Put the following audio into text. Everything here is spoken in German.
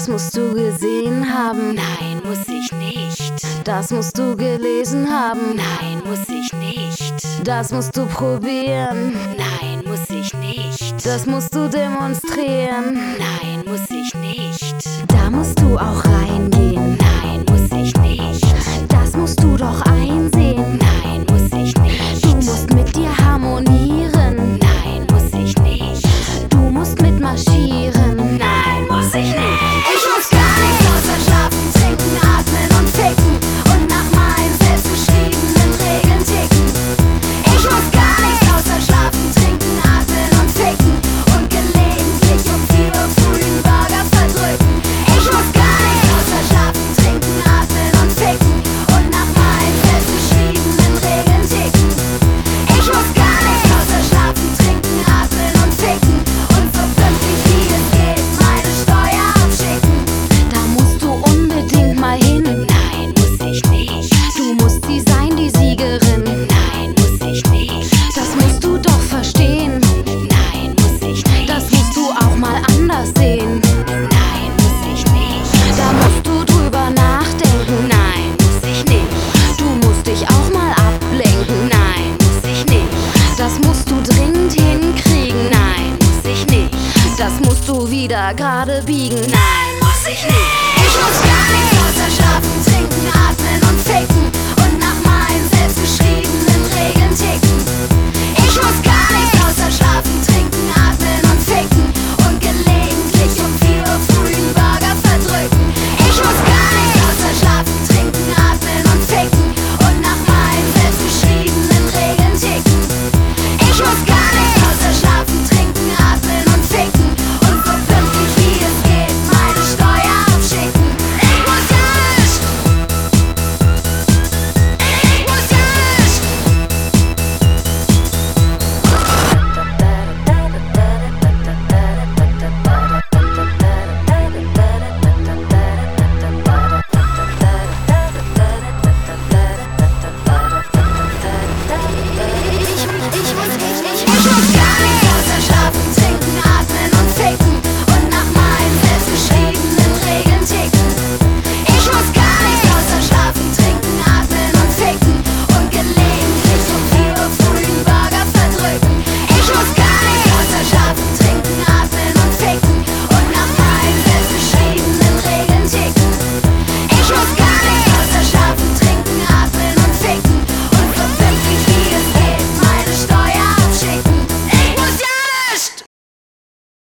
Das musst du gesehen haben. Nein, muss ich nicht. Das musst du gelesen haben. Nein, muss ich nicht. Das musst du probieren. Nein, muss ich nicht. Das musst du demonstrieren. Nein, muss ich nicht. Da musst du auch reingehen. Nein, muss ich nicht. Das musst du doch einsehen. Nein, muss ich nicht. Du musst mit dir harmonieren. Nein, muss ich nicht. Du musst mitmarschieren. Nein, muss ich nicht. Ich muss gar nichts außer schlafen, trinken, atmen und ficken und nach meinen selbstgeschriebenen Regeln ticken. Ich muss gar nichts außer schlafen, trinken, atmen und ficken und gelegentlich um 4 Uhr früh den Burger verdrücken. Ich muss gar nichts außer schlafen, trinken, atmen und ficken und nach meinen selbstgeschriebenen Regeln ticken. Ich muss gar nichts außer schlafen, trinken, atmen und ficken und so pünktlich wie es geht meine Steuer abschicken. Da musst du unbedingt mal hin. Nein, muss ich nicht. Du musst sie sein, die Siegerin. Nein, muss ich nicht. Das musst du doch verstehen. Nein, muss ich nicht. Das musst du auch mal anders sehen. Nein, muss ich nicht. Da musst du drüber nachdenken. Nein, muss ich nicht. Du musst dich auch mal ablenken. Nein, muss ich nicht. Das musst du dringend hinkriegen. Nein, muss ich nicht. Das musst du wieder gerade biegen. Nein.